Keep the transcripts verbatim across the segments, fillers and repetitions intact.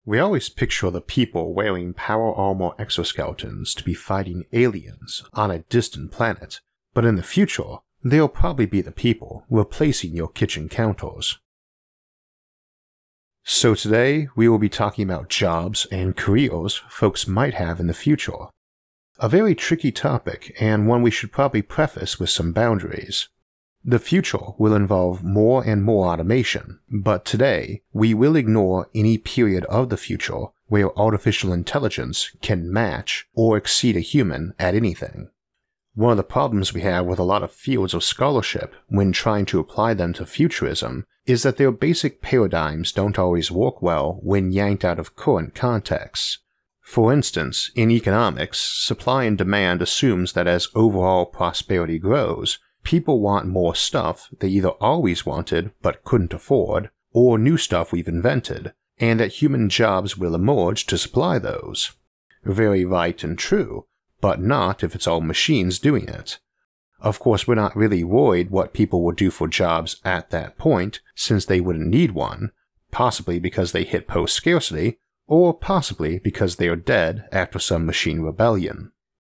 We always picture the people wearing power armor exoskeletons to be fighting aliens on a distant planet, but in the future, they'll probably be the people replacing your kitchen counters. So today, we will be talking about jobs and careers folks might have in the future. A very tricky topic, and one we should probably preface with some boundaries. The future will involve more and more automation, but today, we will ignore any period of the future where artificial intelligence can match or exceed a human at anything. One of the problems we have with a lot of fields of scholarship when trying to apply them to futurism is that their basic paradigms don't always work well when yanked out of current contexts. For instance, in economics, supply and demand assumes that as overall prosperity grows, people want more stuff they either always wanted but couldn't afford, or new stuff we've invented, and that human jobs will emerge to supply those. Very right and true, but not if it's all machines doing it. Of course, we're not really worried what people will do for jobs at that point, since they wouldn't need one, possibly because they hit post-scarcity, or possibly because they are dead after some machine rebellion.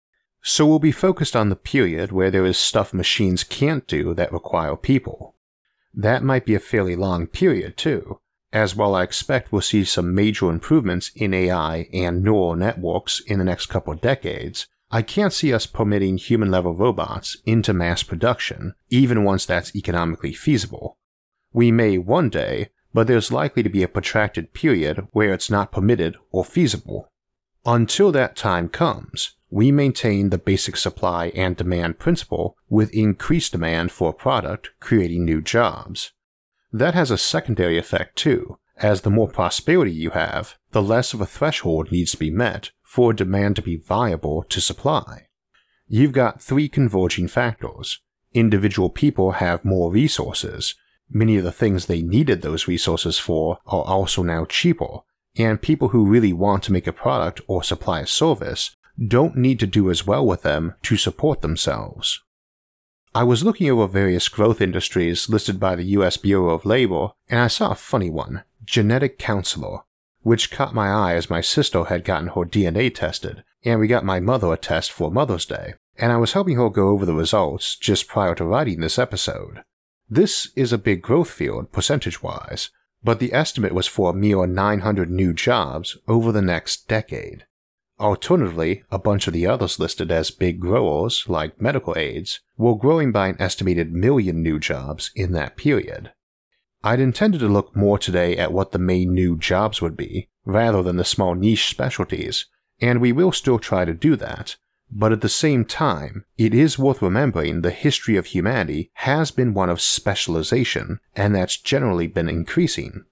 So we'll be focused on the period where there is stuff machines can't do that require people. That might be a fairly long period too, as while I expect we'll see some major improvements in A I and neural networks in the next couple of decades, I can't see us permitting human-level robots into mass production, even once that's economically feasible. We may one day, but there's likely to be a protracted period where it's not permitted or feasible. Until that time comes, we maintain the basic supply and demand principle with increased demand for a product creating new jobs. That has a secondary effect too, as the more prosperity you have, the less of a threshold needs to be met for demand to be viable to supply. You've got three converging factors. Individual people have more resources. Many of the things they needed those resources for are also now cheaper, and people who really want to make a product or supply a service don't need to do as well with them to support themselves. I was looking over various growth industries listed by the U S Bureau of Labor, and I saw a funny one, genetic counselor, which caught my eye as my sister had gotten her D N A tested, and we got my mother a test for Mother's Day, and I was helping her go over the results just prior to writing this episode. This is a big growth field percentage-wise, but the estimate was for a mere nine hundred new jobs over the next decade. Alternatively, a bunch of the others listed as big growers, like medical aids, were growing by an estimated million new jobs in that period. I'd intended to look more today at what the main new jobs would be, rather than the small niche specialties, and we will still try to do that, but at the same time, it is worth remembering the history of humanity has been one of specialization, and that's generally been increasing.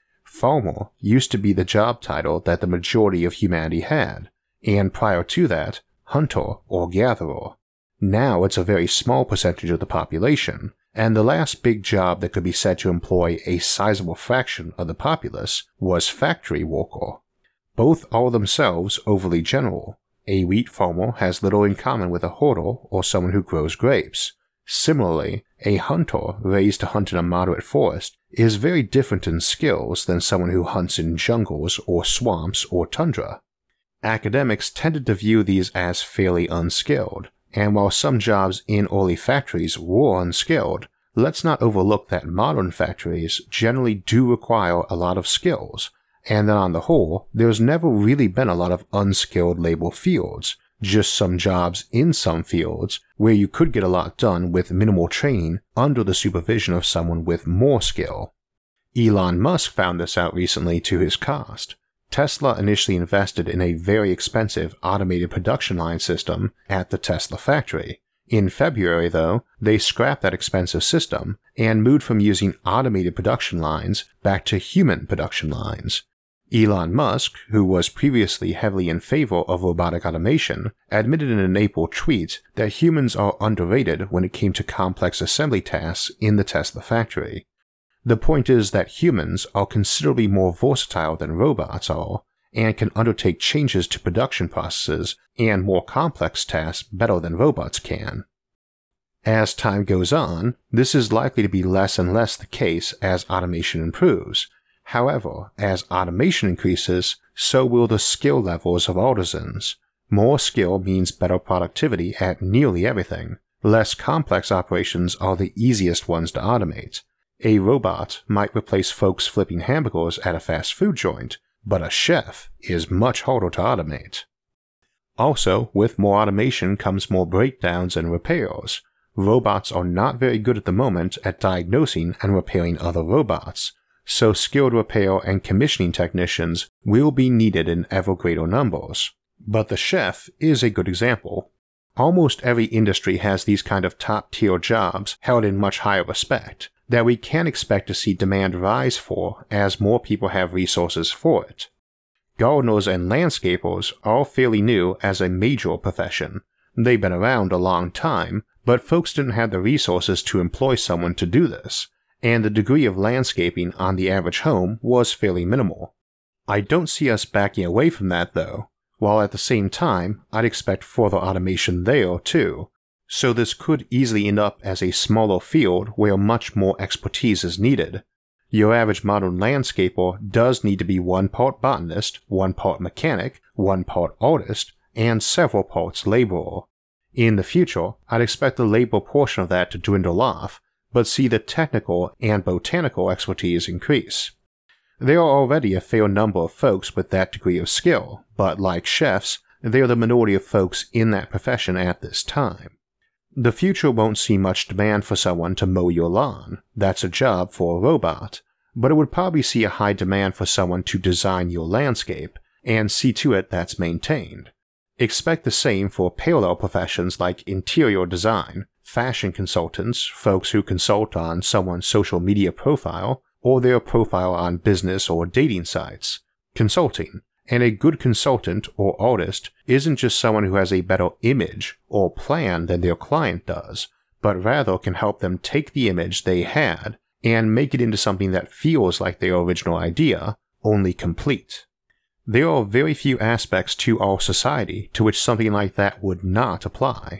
Farmer used to be the job title that the majority of humanity had, and prior to that, hunter or gatherer. Now it's a very small percentage of the population, and the last big job that could be said to employ a sizable fraction of the populace was factory worker. Both are themselves overly general. A wheat farmer has little in common with a herder or someone who grows grapes. Similarly, a hunter raised to hunt in a moderate forest is very different in skills than someone who hunts in jungles or swamps or tundra. Academics tended to view these as fairly unskilled, and while some jobs in early factories were unskilled, let's not overlook that modern factories generally do require a lot of skills, and that on the whole, there's never really been a lot of unskilled labor fields, just some jobs in some fields where you could get a lot done with minimal training under the supervision of someone with more skill. Elon Musk found this out recently to his cost. Tesla initially invested in a very expensive automated production line system at the Tesla factory. In February, though, they scrapped that expensive system and moved from using automated production lines back to human production lines. Elon Musk, who was previously heavily in favor of robotic automation, admitted in an April tweet that humans are underrated when it came to complex assembly tasks in the Tesla factory. The point is that humans are considerably more versatile than robots are, and can undertake changes to production processes and more complex tasks better than robots can. As time goes on, this is likely to be less and less the case as automation improves. However, as automation increases, so will the skill levels of artisans. More skill means better productivity at nearly everything. Less complex operations are the easiest ones to automate. A robot might replace folks flipping hamburgers at a fast food joint, but a chef is much harder to automate. Also, with more automation comes more breakdowns and repairs. Robots are not very good at the moment at diagnosing and repairing other robots, so skilled repair and commissioning technicians will be needed in ever greater numbers. But the chef is a good example. Almost every industry has these kind of top-tier jobs held in much higher respect that we can expect to see demand rise for as more people have resources for it. Gardeners and landscapers are fairly new as a major profession. They've been around a long time, but folks didn't have the resources to employ someone to do this, and the degree of landscaping on the average home was fairly minimal. I don't see us backing away from that though, while at the same time I'd expect further automation there too, so this could easily end up as a smaller field where much more expertise is needed. Your average modern landscaper does need to be one part botanist, one part mechanic, one part artist, and several parts laborer. In the future, I'd expect the labor portion of that to dwindle off, but see the technical and botanical expertise increase. There are already a fair number of folks with that degree of skill, but like chefs, they are the minority of folks in that profession at this time. The future won't see much demand for someone to mow your lawn. That's a job for a robot. But it would probably see a high demand for someone to design your landscape and see to it that's maintained. Expect the same for parallel professions like interior design, fashion consultants, folks who consult on someone's social media profile or their profile on business or dating sites. Consulting. And a good consultant or artist isn't just someone who has a better image or plan than their client does, but rather can help them take the image they had and make it into something that feels like their original idea, only complete. There are very few aspects to our society to which something like that would not apply.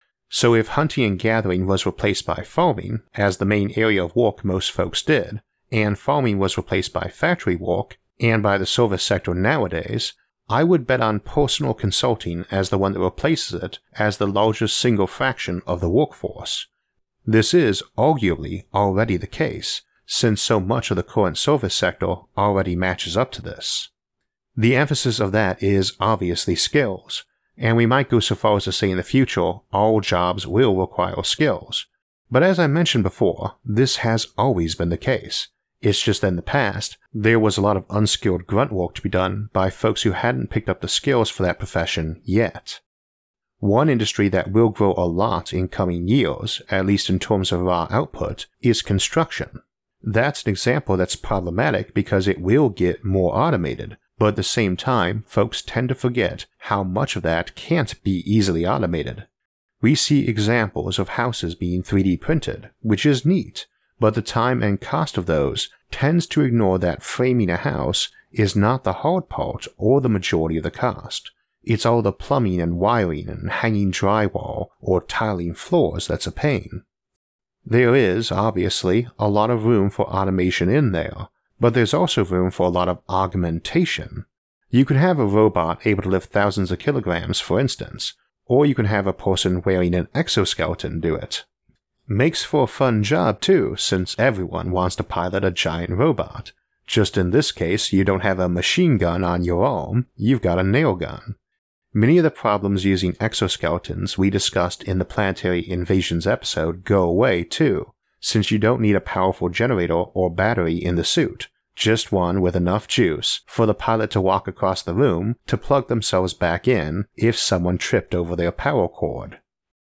So if hunting and gathering was replaced by farming, as the main area of work most folks did, and farming was replaced by factory work, and by the service sector nowadays, I would bet on personal consulting as the one that replaces it as the largest single fraction of the workforce. This is arguably already the case, since so much of the current service sector already matches up to this. The emphasis of that is obviously skills, and we might go so far as to say in the future all jobs will require skills. But as I mentioned before, this has always been the case. It's just that in the past, there was a lot of unskilled grunt work to be done by folks who hadn't picked up the skills for that profession yet. One industry that will grow a lot in coming years, at least in terms of raw output, is construction. That's an example that's problematic because it will get more automated, but at the same time, folks tend to forget how much of that can't be easily automated. We see examples of houses being three D printed, which is neat, but the time and cost of those tends to ignore that framing a house is not the hard part or the majority of the cost. It's all the plumbing and wiring and hanging drywall or tiling floors that's a pain. There is, obviously, a lot of room for automation in there, but there's also room for a lot of augmentation. You can have a robot able to lift thousands of kilograms, for instance, or you can have a person wearing an exoskeleton do it. Makes for a fun job too, since everyone wants to pilot a giant robot. Just in this case, you don't have a machine gun on your arm, you've got a nail gun. Many of the problems using exoskeletons we discussed in the Planetary Invasions episode go away too, since you don't need a powerful generator or battery in the suit, just one with enough juice for the pilot to walk across the room to plug themselves back in if someone tripped over their power cord.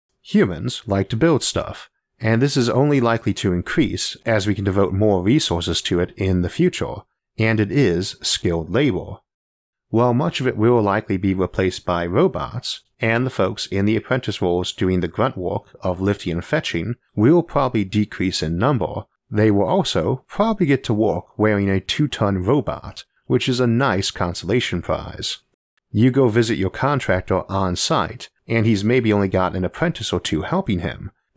Humans like to build stuff, and this is only likely to increase as we can devote more resources to it in the future, and it is skilled labor. While much of it will likely be replaced by robots, and the folks in the apprentice roles doing the grunt work of lifting and fetching will probably decrease in number, they will also probably get to work wearing a two-ton robot, which is a nice consolation prize. You go visit your contractor on site, and he's maybe only got an apprentice or two helping him,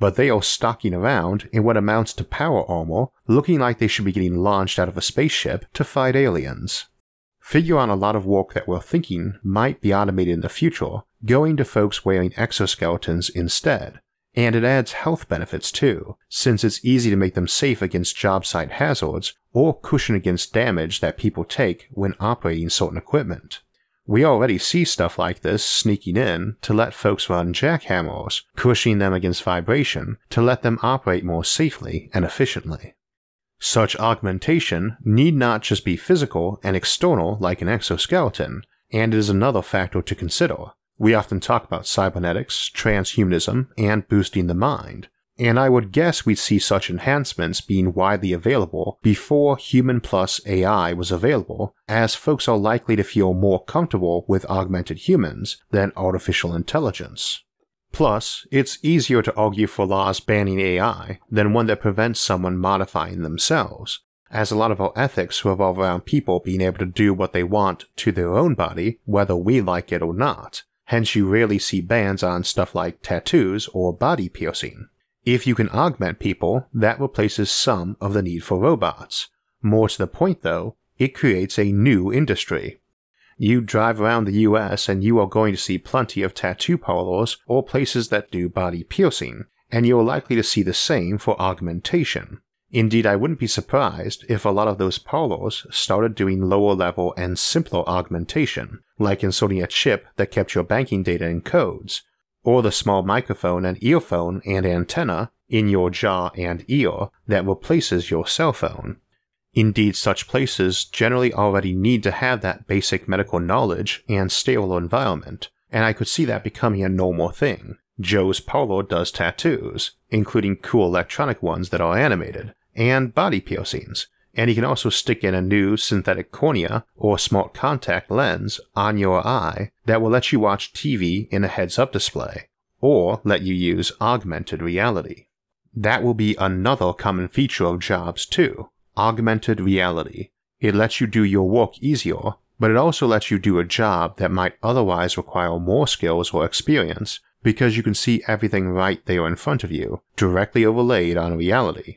but they are stalking around in what amounts to power armor, looking like they should be getting launched out of a spaceship to fight aliens. Figure on a lot of work that we're thinking might be automated in the future, going to folks wearing exoskeletons instead. And it adds health benefits too, since it's easy to make them safe against job site hazards or cushion against damage that people take when operating certain equipment. We already see stuff like this sneaking in to let folks run jackhammers, cushioning them against vibration to let them operate more safely and efficiently. Such augmentation need not just be physical and external like an exoskeleton, and it is another factor to consider. We often talk about cybernetics, transhumanism, and boosting the mind, and I would guess we'd see such enhancements being widely available before human plus A I was available, as folks are likely to feel more comfortable with augmented humans than artificial intelligence. Plus, it's easier to argue for laws banning A I than one that prevents someone modifying themselves, as a lot of our ethics revolve around people being able to do what they want to their own body, whether we like it or not. Hence you rarely see bans on stuff like tattoos or body piercing. If you can augment people, that replaces some of the need for robots. More to the point though, it creates a new industry. You drive around the U S and you are going to see plenty of tattoo parlors or places that do body piercing, and you're likely to see the same for augmentation. Indeed, I wouldn't be surprised if a lot of those parlors started doing lower level and simpler augmentation, like inserting a chip that kept your banking data in codes, or the small microphone and earphone and antenna in your jaw and ear that replaces your cell phone. Indeed, such places generally already need to have that basic medical knowledge and sterile environment, and I could see that becoming a normal thing. Joe's Parlor does tattoos, including cool electronic ones that are animated, and body piercings, and he can also stick in a new synthetic cornea or smart contact lens on your eye that will let you watch T V in a heads-up display, or let you use augmented reality. That will be another common feature of jobs too. Augmented reality. It lets you do your work easier, but it also lets you do a job that might otherwise require more skills or experience because you can see everything right there in front of you, directly overlaid on reality.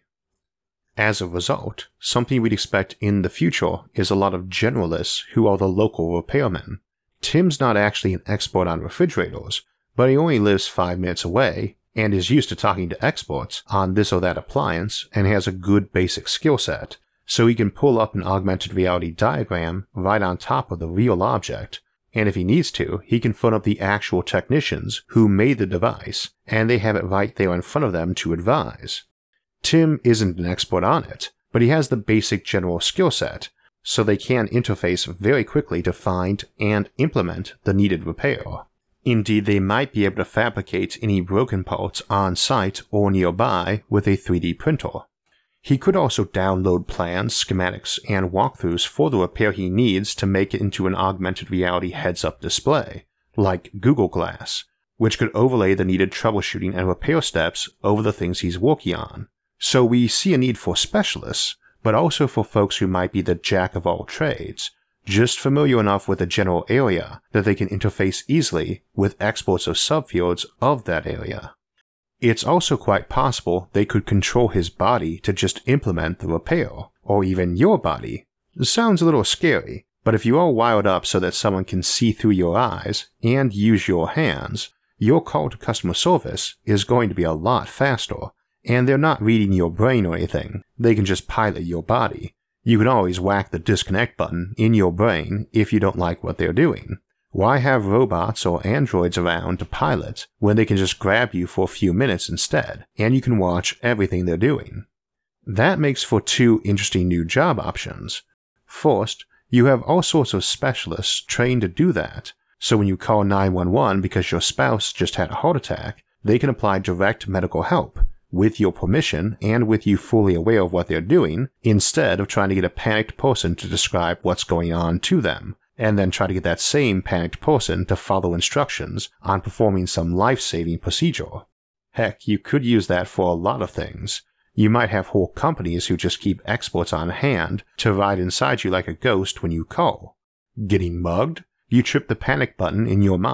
As a result, something we'd expect in the future is a lot of generalists who are the local repairmen. Tim's not actually an expert on refrigerators, but he only lives five minutes away and is used to talking to experts on this or that appliance and has a good basic skill set, so he can pull up an augmented reality diagram right on top of the real object, and if he needs to, he can phone up the actual technicians who made the device, and they have it right there in front of them to advise. Tim isn't an expert on it, but he has the basic general skill set, so they can interface very quickly to find and implement the needed repair. Indeed, they might be able to fabricate any broken parts on site or nearby with a three D printer. He could also download plans, schematics, and walkthroughs for the repair he needs to make it into an augmented reality heads-up display, like Google Glass, which could overlay the needed troubleshooting and repair steps over the things he's working on. So we see a need for specialists, but also for folks who might be the jack of all trades, just familiar enough with the general area that they can interface easily with experts of subfields of that area. It's also quite possible they could control his body to just implement the repair, or even your body. It sounds a little scary, but if you are wired up so that someone can see through your eyes and use your hands, your call to customer service is going to be a lot faster, and they're not reading your brain or anything, they can just pilot your body. You can always whack the disconnect button in your brain if you don't like what they're doing. Why have robots or androids around to pilot when they can just grab you for a few minutes instead, and you can watch everything they're doing? That makes for two interesting new job options. First, you have all sorts of specialists trained to do that, so when you call nine one one because your spouse just had a heart attack, they can apply direct medical help, with your permission and with you fully aware of what they're doing, instead of trying to get a panicked person to describe what's going on to them, and then try to get that same panicked person to follow instructions on performing some life-saving procedure. Heck, you could use that for a lot of things. You might have whole companies who just keep experts on hand to ride inside you like a ghost when you call. Getting mugged? You trip the panic button in your mind,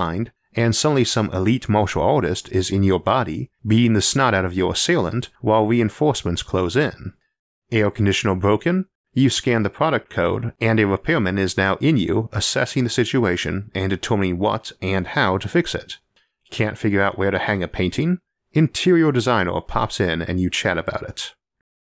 and suddenly some elite martial artist is in your body, beating the snot out of your assailant while reinforcements close in. Air conditioner broken? You scan the product code, and a repairman is now in you, assessing the situation and determining what and how to fix it. Can't figure out where to hang a painting? Interior designer pops in and you chat about it.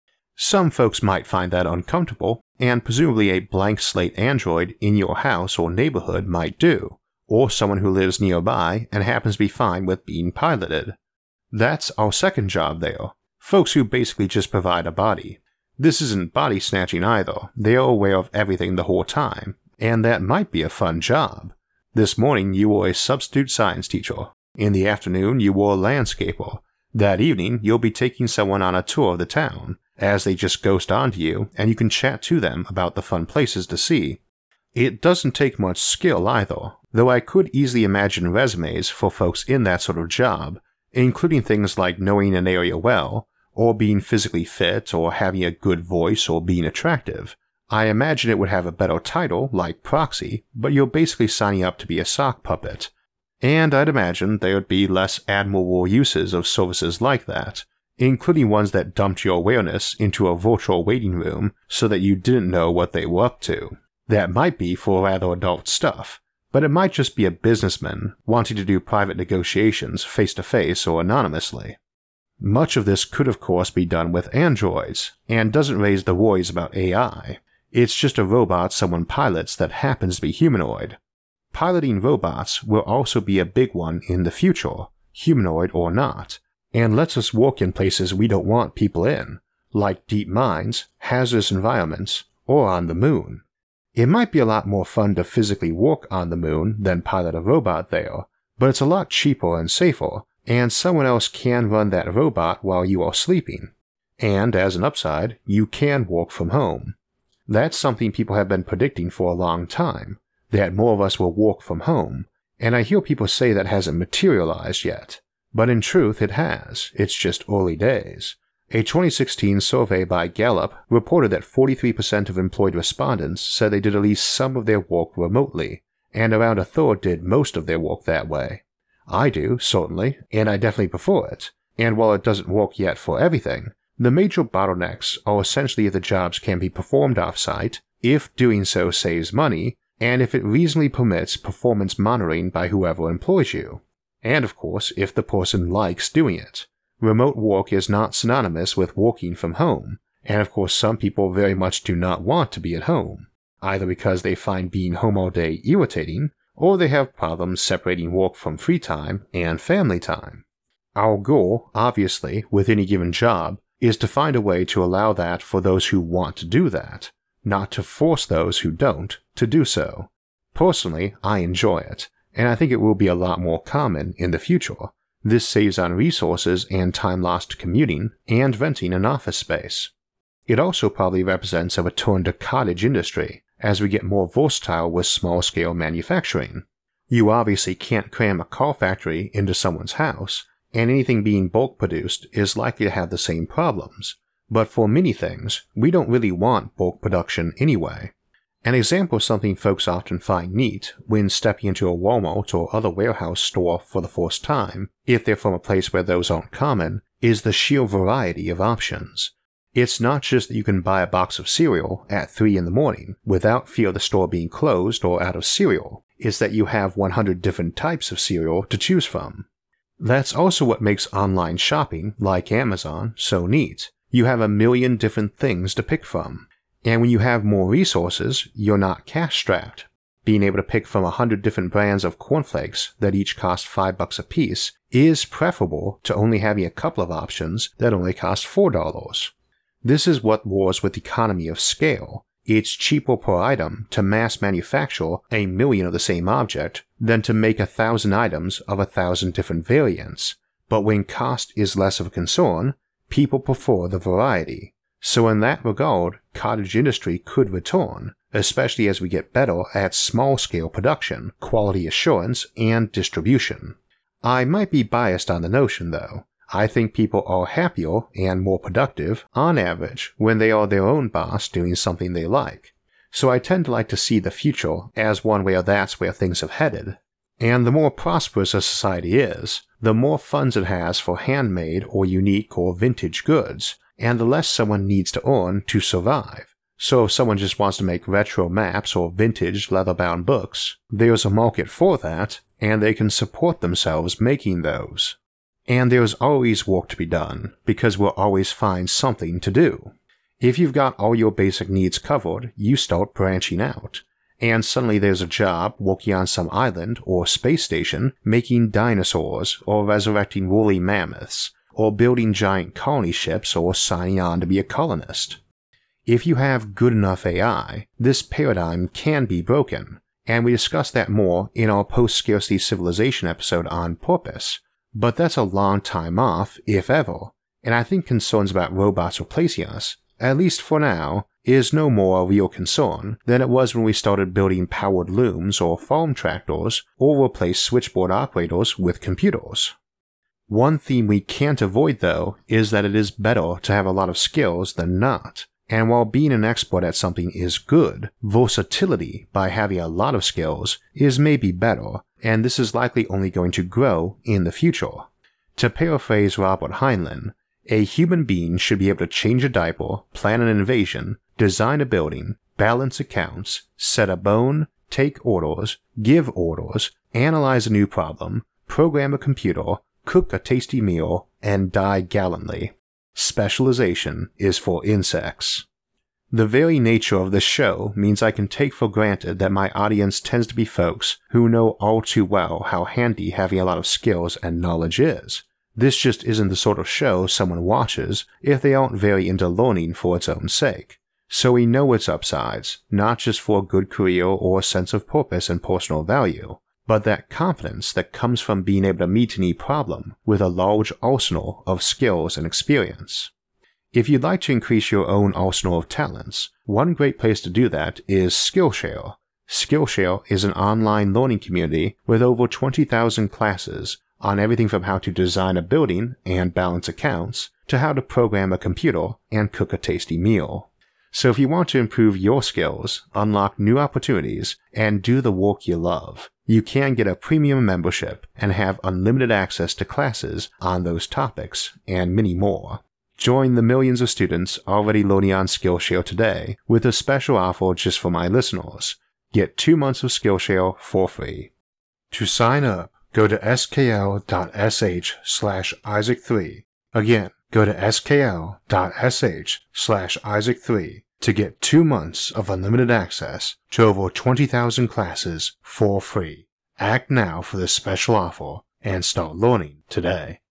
Some folks might find that uncomfortable, and presumably a blank slate android in your house or neighborhood might do, or someone who lives nearby and happens to be fine with being piloted. That's our second job there, folks who basically just provide a body. This isn't body snatching either, they are aware of everything the whole time, and that might be a fun job. This morning you were a substitute science teacher, in the afternoon you were a landscaper, that evening you'll be taking someone on a tour of the town, as they just ghost onto you and you can chat to them about the fun places to see. It doesn't take much skill either, though I could easily imagine resumes for folks in that sort of job, including things like knowing an area well, or being physically fit, or having a good voice, or being attractive. I imagine it would have a better title, like proxy, but you're basically signing up to be a sock puppet. And I'd imagine there would be less admirable uses of services like that, including ones that dumped your awareness into a virtual waiting room so that you didn't know what they were up to. That might be for rather adult stuff, but it might just be a businessman wanting to do private negotiations face-to-face or anonymously. Much of this could of course be done with androids, and doesn't raise the worries about A I. It's just a robot someone pilots that happens to be humanoid. Piloting robots will also be a big one in the future, humanoid or not, and lets us work in places we don't want people in, like deep mines, hazardous environments, or on the moon. It might be a lot more fun to physically work on the moon than pilot a robot there, but it's a lot cheaper and safer, and someone else can run that robot while you are sleeping. And as an upside, you can work from home. That's something people have been predicting for a long time, that more of us will work from home, and I hear people say that hasn't materialized yet. But in truth it has, it's just early days. A twenty sixteen survey by Gallup reported that forty-three percent of employed respondents said they did at least some of their work remotely, and around a third did most of their work that way. I do, certainly, and I definitely prefer it, and while it doesn't work yet for everything, the major bottlenecks are essentially if the jobs can be performed off-site, if doing so saves money, and if it reasonably permits performance monitoring by whoever employs you. And of course, if the person likes doing it. Remote work is not synonymous with working from home, and of course some people very much do not want to be at home, either because they find being home all day irritating, or they have problems separating work from free time and family time. Our goal, obviously, with any given job, is to find a way to allow that for those who want to do that, not to force those who don't to do so. Personally, I enjoy it, and I think it will be a lot more common in the future. This saves on resources and time lost commuting and renting an office space. It also probably represents a return to cottage industry, as we get more versatile with small-scale manufacturing. You obviously can't cram a car factory into someone's house, and anything being bulk produced is likely to have the same problems. But for many things, we don't really want bulk production anyway. An example of something folks often find neat when stepping into a Walmart or other warehouse store for the first time, if they're from a place where those aren't common, is the sheer variety of options. It's not just that you can buy a box of cereal at three in the morning without fear of the store being closed or out of cereal, it's that you have one hundred different types of cereal to choose from. That's also what makes online shopping, like Amazon, so neat. You have a million different things to pick from. And when you have more resources, you're not cash-strapped. Being able to pick from a hundred different brands of cornflakes that each cost five bucks a piece is preferable to only having a couple of options that only cost four dollars. This is what wars with economy of scale. It's cheaper per item to mass manufacture a million of the same object than to make a thousand items of a thousand different variants. But when cost is less of a concern, people prefer the variety. So in that regard, cottage industry could return, especially as we get better at small-scale production, quality assurance, and distribution. I might be biased on the notion, though. I think people are happier and more productive, on average, when they are their own boss doing something they like. So I tend to like to see the future as one where that's where things have headed. And the more prosperous a society is, the more funds it has for handmade or unique or vintage goods, and the less someone needs to earn to survive. So if someone just wants to make retro maps or vintage leather-bound books, there's a market for that, and they can support themselves making those. And there's always work to be done, because we'll always find something to do. If you've got all your basic needs covered, you start branching out. And suddenly there's a job working on some island or space station making dinosaurs or resurrecting woolly mammoths, or building giant colony ships or signing on to be a colonist. If you have good enough A I, this paradigm can be broken, and we discuss that more in our post-scarcity civilization episode on purpose, but that's a long time off, if ever, and I think concerns about robots replacing us, at least for now, is no more a real concern than it was when we started building powered looms or farm tractors or replaced switchboard operators with computers. One theme we can't avoid though is that it is better to have a lot of skills than not, and while being an expert at something is good, versatility by having a lot of skills is maybe better, and this is likely only going to grow in the future. To paraphrase Robert Heinlein, a human being should be able to change a diaper, plan an invasion, design a building, balance accounts, set a bone, take orders, give orders, analyze a new problem, program a computer, cook a tasty meal, and die gallantly. Specialization is for insects. The very nature of this show means I can take for granted that my audience tends to be folks who know all too well how handy having a lot of skills and knowledge is. This just isn't the sort of show someone watches if they aren't very into learning for its own sake. So we know its upsides, not just for a good career or a sense of purpose and personal value, but that confidence that comes from being able to meet any problem with a large arsenal of skills and experience. If you'd like to increase your own arsenal of talents, one great place to do that is Skillshare. Skillshare is an online learning community with over twenty thousand classes on everything from how to design a building and balance accounts to how to program a computer and cook a tasty meal. So if you want to improve your skills, unlock new opportunities, and do the work you love, you can get a premium membership and have unlimited access to classes on those topics and many more. Join the millions of students already learning on Skillshare today with a special offer just for my listeners. Get two months of Skillshare for free. To sign up, go to skl.sh slash Isaac3. Again, go to skl.sh slash Isaac3 to get two months of unlimited access to over twenty thousand classes for free. Act now for this special offer and start learning today.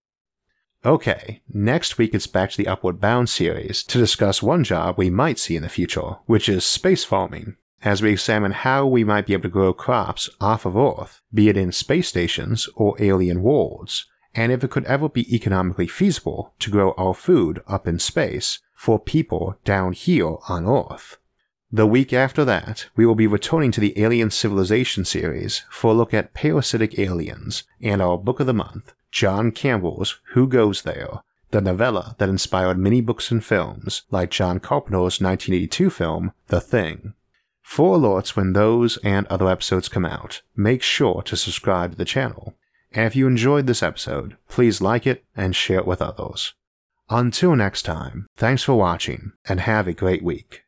Okay, next week it's back to the Upward Bound series to discuss one job we might see in the future, which is space farming, as we examine how we might be able to grow crops off of Earth, be it in space stations or alien worlds, and if it could ever be economically feasible to grow our food up in space for people down here on Earth. The week after that, we will be returning to the Alien Civilization series for a look at parasitic aliens and our book of the month, John Campbell's Who Goes There, the novella that inspired many books and films like John Carpenter's nineteen eighty-two film, The Thing. For alerts when those and other episodes come out, make sure to subscribe to the channel. And if you enjoyed this episode, please like it and share it with others. Until next time, thanks for watching and have a great week.